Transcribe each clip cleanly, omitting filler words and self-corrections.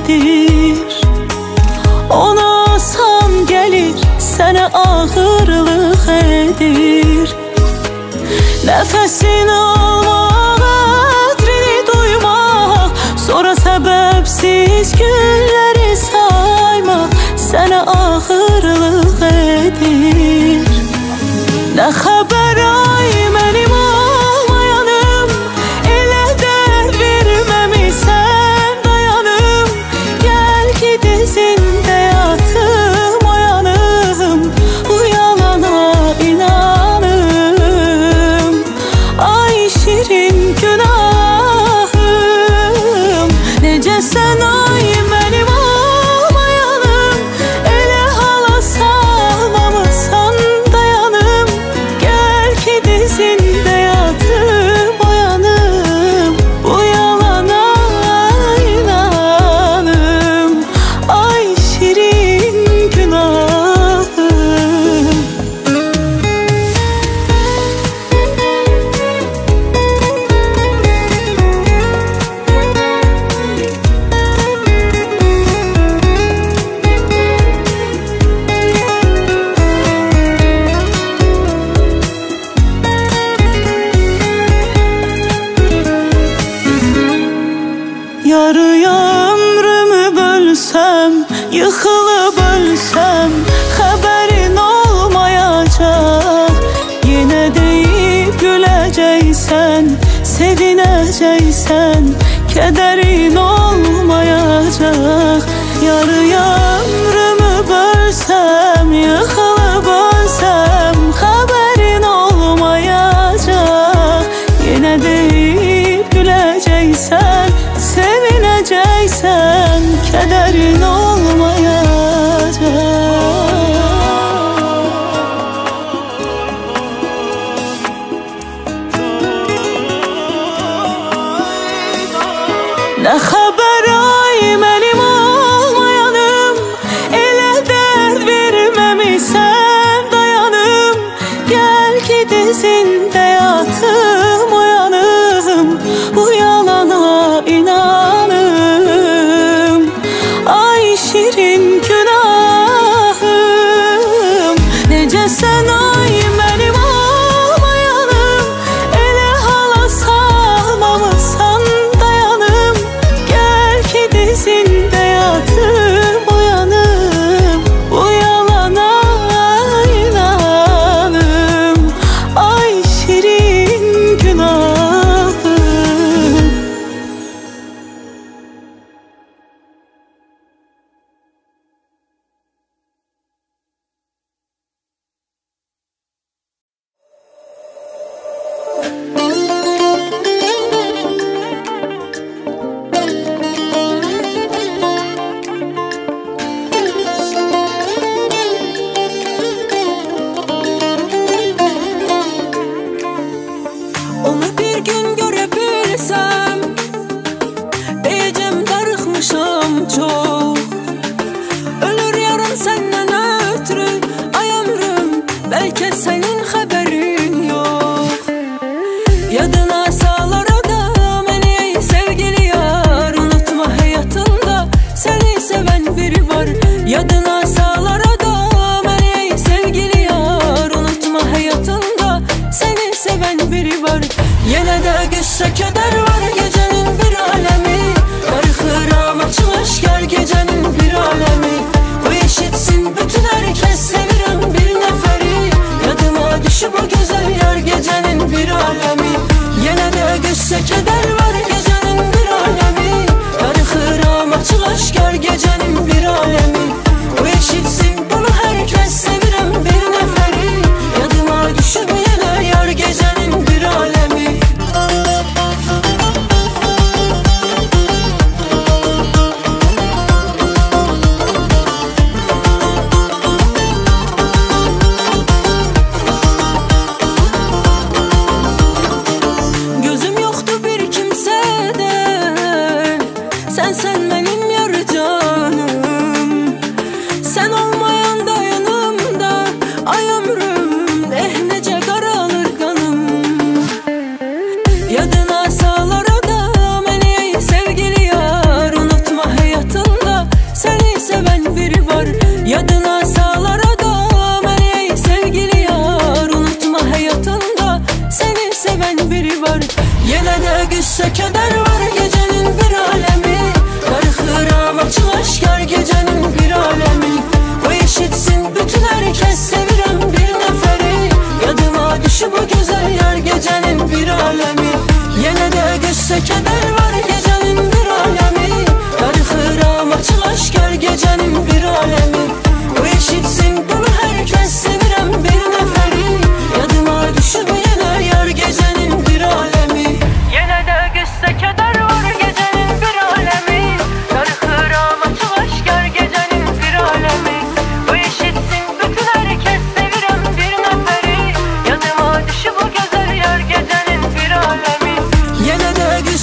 edir. Ona asan gelir, sənə ağırlıq edir. Nəfəsini almaq, ətrini duymaq, sonra səbəbsiz günləri saymaq sənə ağırlıq edir. Nə xəbər ay mənim olmayanım, elə dərd verməmisən dayanım. Gəl ki dizində yatım oyanım, bu yalana inanım. Ay şirin günahım, necəsən ay mənim olmayanım, elə hala salmamısan dayanım. Gəl ki dizində yatım oyanım, bu yalana inanım. Ay şirin günahım. Yarıya ömrümü bölsəm, yıxılıb ölsəm, xəbərin olmayacaq. Yenə deyib güləcəksən, sevinəcəksən, kədərin olmayacaq. Yarıya ömrümü bölsəm, yıxılıb ölsəm, xəbərin olmayacaq. Yenə deyib güləcəksən, sevinəcəksən, kədərin olmayacaq. Nə xəbər ay mənim olmayanım, elə dərd verməmisən dayanım. Gəl ki dizində yatım oyanım, bu yalana inanım. Ay şirin günahım, necəsən ay mənim olmayanım, elə hala salmamısan dayanım. Gəl ki dizində yatım oyanım, bu yalana inanım. Ay şirin günahım. Onu bir gün görebilsem, diyeceğim darıxmışam çok. Ölür yarın senden ötürü ay ömrüm, belki senin haberin yok. Yadına sağlar adam beni sevgili yar, unutma hayatında seni seven biri var. Yadına sağlar adam beni sevgili yar, unutma hayatında seni seven biri var. Yine de güsse keder var gecenin bir alemi, darıxır ama çılaşkar gecenin bir alemi. Bu eşitsin bütün herkes sevirem bir neferi, yadıma düşüp o güzel yar gecenin bir alemi. Yine de güsse keder var gecenin bir alemi, darıxır ama çılaşkar gecenin bir alemi. Bu eşitsin bunu herkes sevirem bir neferi, yadıma düşüp yine yar gecenin bir alemi. Gözüm yoktu bir kimsede, sen benim yar canım. Sen olmayan da yanımda ay ömrüm, nece qaralır qanım. Yadına sağlar adam beni sevgili yar, unutma hayatında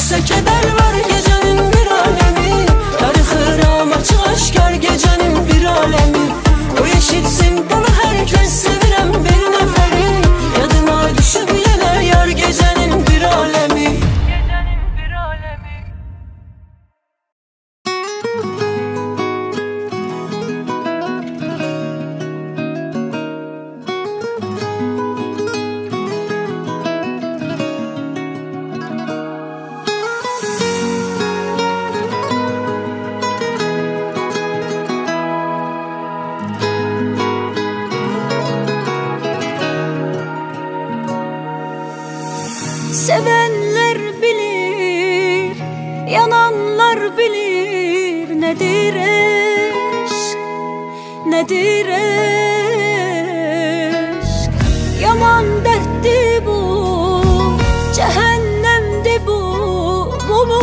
Qüssə kədər var gecənin bir aləmi, darıxıram açıq aşkar gecənin bir aləmi. Qoy eşitsin bunu hər kəs, sevirəm bir nəfəri, yadıma düşüb yenə yar gecənin bir aləmi. Sevenler bilir, yananlar bilir, nedir eşk, nedir eşk. Yaman dertti bu, cehennemdi bu, bu mu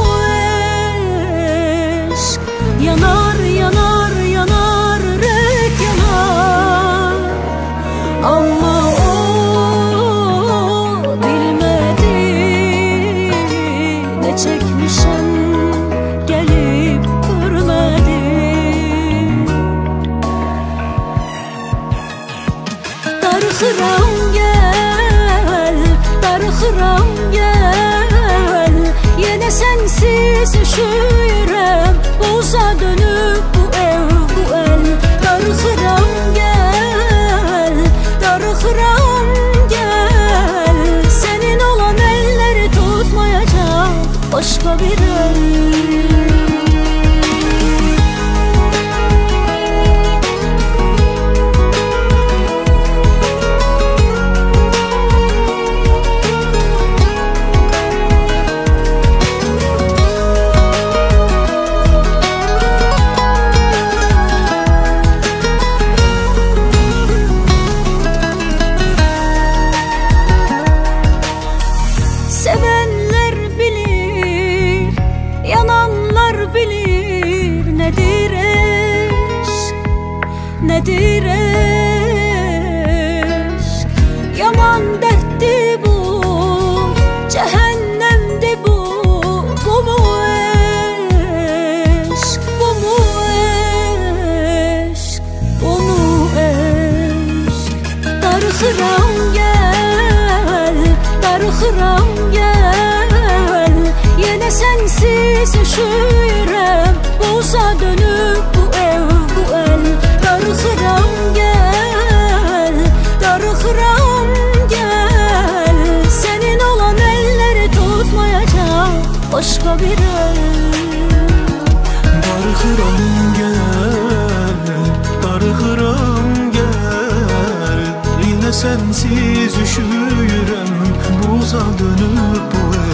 eşk? Yanar, yanar, yanar, yürek yanar, ama çekmişem gelip görmedim. Darıxıram gel, darıxıram gel, yenə sensiz üşüyürəm, buza dönüb bu ev, bu el. Darıxıram gel, darıxıram gel, senin olan elleri tutmayacak başka bir el. Sevenler bilir, yananlar bilir, nedir eşk, nedir eşk. Yaman dertti bu, cehennemdi bu, bu mu eşk, bu mu eşk, bu mu eşk. Darıxıram gel, darıxıram gel, yenə sensiz üşüyürəm, buza dönüb bu ev, bu el. Darıxıram gel, darıxıram gel, senin olan elleri tutmayacak başka bir el. Darıxıram gel, darıxıram gel, yenə sensiz üşüyürəm, buza dönüb bu el.